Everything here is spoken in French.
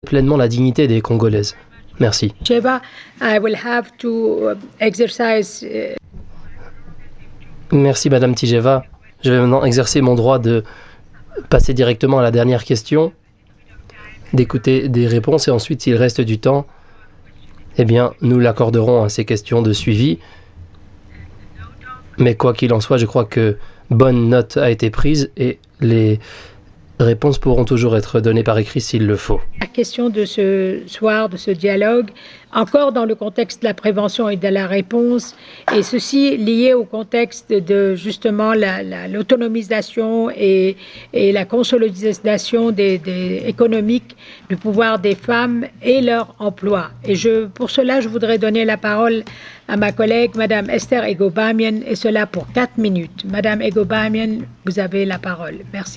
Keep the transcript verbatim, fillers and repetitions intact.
pleinement la dignité des Congolaises. Merci. Sheba, I will have to exercise. Merci Madame Tijeva. Je vais maintenant exercer mon droit de passer directement à la dernière question, d'écouter des réponses et ensuite, s'il reste du temps, eh bien, nous l'accorderons à ces questions de suivi. Mais quoi qu'il en soit, je crois que bonne note a été prise et les réponses pourront toujours être données par écrit s'il le faut. La question de ce soir, de ce dialogue, encore dans le contexte de la prévention et de la réponse, et ceci lié au contexte de justement l'autonomisation la, la, et, et la consolidation des, des, économique du pouvoir des femmes et leur emploi. Et je, pour cela, je voudrais donner la parole à ma collègue, Madame Esther Egobamian, et cela pour quatre minutes. Madame Egobamian, vous avez la parole. Merci.